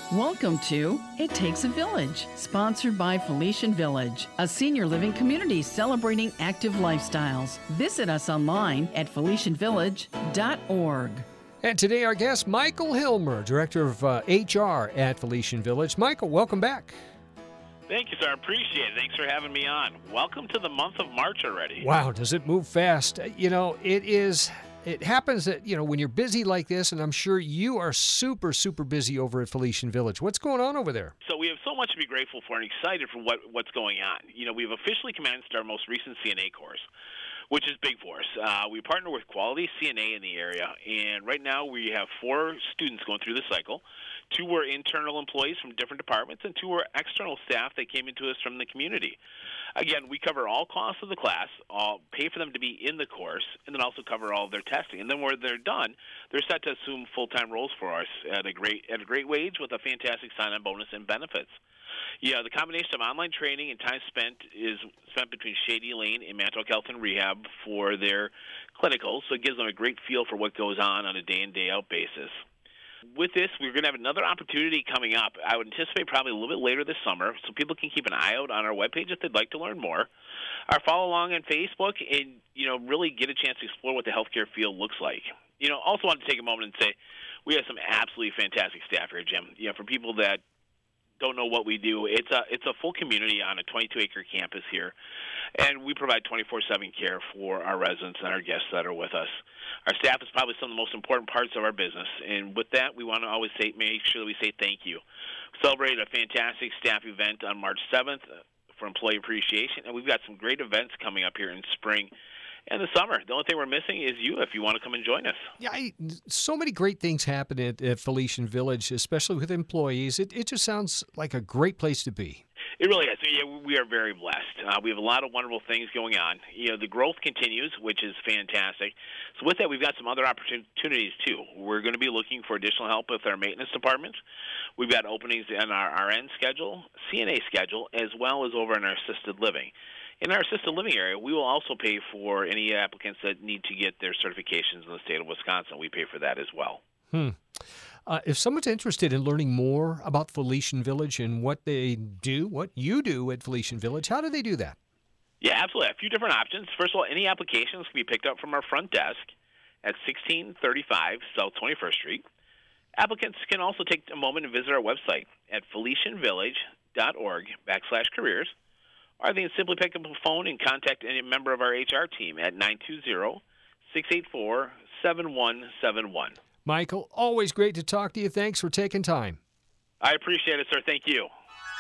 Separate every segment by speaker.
Speaker 1: Welcome to It Takes a Village, sponsored by Felician Village, a senior living community celebrating active lifestyles. Visit us online at felicianvillage.org.
Speaker 2: And today our guest, Michael Hilmer, Director of HR at Felician Village. Michael, welcome back.
Speaker 3: Thank you, sir. I appreciate it. Thanks for having me on. Welcome to the month of March already.
Speaker 2: Wow, does it move fast? It happens that, when you're busy like this, and I'm sure you are super, super busy over at Felician Village. What's going on over there?
Speaker 3: So we have so much to be grateful for and excited for what's going on. We've officially commenced our most recent CNA course, which is big for us. We partner with Quality CNA in the area, and right now we have 4 students going through the cycle. 2 were internal employees from different departments, and 2 were external staff that came into us from the community. Again, we cover all costs of the class, pay for them to be in the course, and then also cover all of their testing. And then when they're done, they're set to assume full-time roles for us at a great wage with a fantastic sign-on bonus and benefits. Yeah, the combination of online training and time spent is spent between Shady Lane and Manitowoc Health and Rehab for their clinicals, so it gives them a great feel for what goes on a day-in, day-out basis. With this, we're going to have another opportunity coming up. I would anticipate probably a little bit later this summer, so people can keep an eye out on our webpage if they'd like to learn more, or follow along on Facebook and, really get a chance to explore what the healthcare field looks like. Also want to take a moment and say we have some absolutely fantastic staff here, Jim. For people that don't know what we do, it's a full community on a 22-acre campus here, and we provide 24/7 care for our residents and our guests that are with us. Our staff is probably some of the most important parts of our business, and with that, we want to always make sure that we say thank you. Celebrate a fantastic staff event on March 7th for Employee Appreciation, and we've got some great events coming up here in spring and the summer. The only thing we're missing is you if you want to come and join us.
Speaker 2: Yeah, so many great things happen at Felician Village, especially with employees. It just sounds like a great place to be.
Speaker 3: It really is. Yeah, we are very blessed. We have a lot of wonderful things going on. The growth continues, which is fantastic. So with that, we've got some other opportunities, too. We're going to be looking for additional help with our maintenance department. We've got openings in our RN schedule, CNA schedule, as well as over in our assisted living. In our assisted living area, we will also pay for any applicants that need to get their certifications in the state of Wisconsin. We pay for that as well.
Speaker 2: If someone's interested in learning more about Felician Village and what they do, what you do at Felician Village, how do they do that?
Speaker 3: Yeah, absolutely. A few different options. First of all, any applications can be picked up from our front desk at 1635 South 21st Street. Applicants can also take a moment and visit our website at felicianvillage.org/careers, or they can simply pick up a phone and contact any member of our HR team at 920-684-7171.
Speaker 2: Michael, always great to talk to you. Thanks for taking time.
Speaker 3: I appreciate it, sir. Thank you.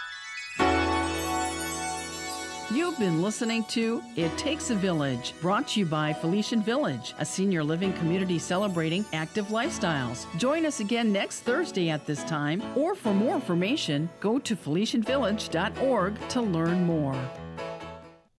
Speaker 1: You've been listening to It Takes a Village, brought to you by Felician Village, a senior living community celebrating active lifestyles. Join us again next Thursday at this time, or for more information, go to felicianvillage.org to learn more.